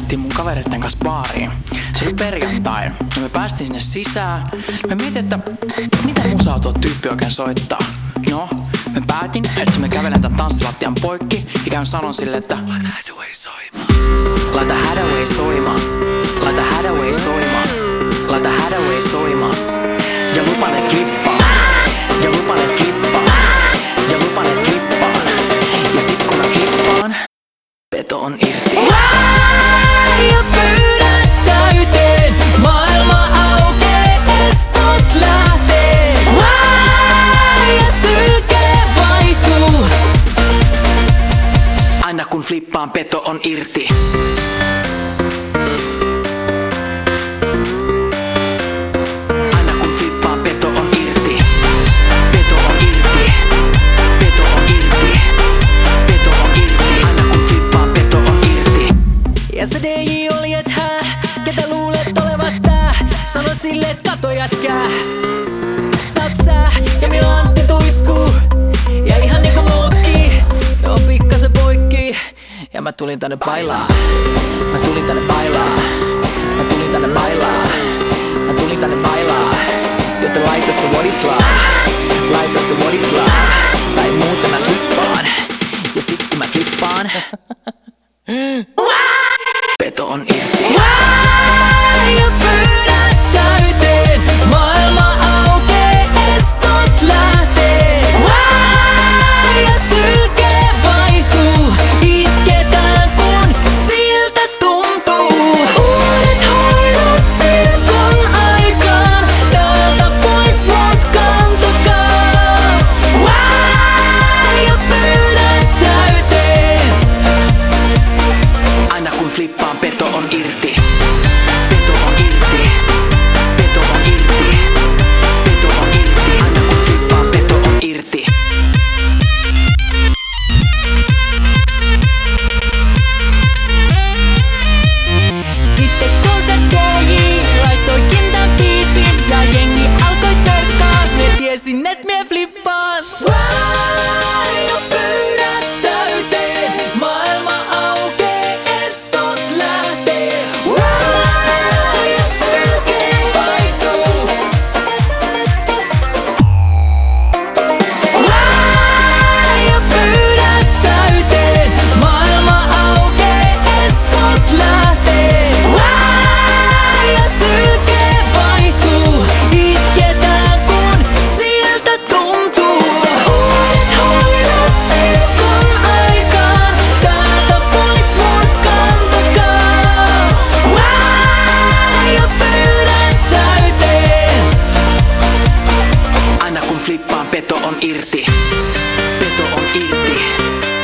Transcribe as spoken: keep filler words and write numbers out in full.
lähdettiin mun kavereiden kanssa baariin. Se oli perjantai ja me päästiin sinne sisään. Me mietin, että mitä musaa tuo tyyppi oikein soittaa. No, me päätin, että me kävelen tän tanssilattian poikki ja käyn sanon sille, että laita Hathaway soimaan. Laita Hathaway soimaan. Laita Hathaway soimaan. Laita Hathaway soimaan. Ja lupa ne flippaa. Ja lupa ne flippaa. Ja lupa ne flippaan. Ja sit kun mä flippaan, peto on irti. Ja pyydät täyteen, maailma aukee, estot lähtee. Ja sylkee vaihtuu. Aina kun flippaan, peto on irti. Aina kun flippaan, peto on irti. Peto on irti. Peto on irti. Peto on irti. Aina kun flippaan, peto on irti. Ja se D J oli et hää, ketä luulet olevas tää? Sano sille, et kato jätkää. Saat sää ja minun Antti tuiskuu. Ja ihan niinku muutkin, joo pikkasen poikki. Ja mä tulin tänne bailaa. Mä tulin tänne bailaa. Mä tulin tänne bailaa. Mä tulin tänne bailaa. Joten laita se what is love. Laita se what is love. Tai muuten mä flippaan. Ja sit kun mä flippaan Peto on irti. ja pyydät täyteen, maailma aukee, estot lähtee. Ja sylkee vaihtuu, itketään kun siltä tuntuu. Uudet hoidot pilkon aikaan, täältä pois mut kantakaa. Ja pyydät täyteen. Aina kun flippaan, peto on irti. Peto on irti. Peto on irti. Peto on irti. Aina kun flippaan, peto on irti. Sitten kun se D J laittoikin tän biisin ja jengi alkoi törkkaa, ne tiesin et mie flippaan. Ja pyydät täyteen, maailma aukee, estot lähtee. Ja sylkee vaihtuu. Ja pyydät täyteen, maailma aukee, estot lähtee. Ja sylkee vaihtuu, itketään kun siltä tuntuu. Uudet hoidot pilkon aikaan, täältä pois mut kantakaa. Ja pyydät täyteen. Aina kun flippaan, peto on irti. Peto on irti.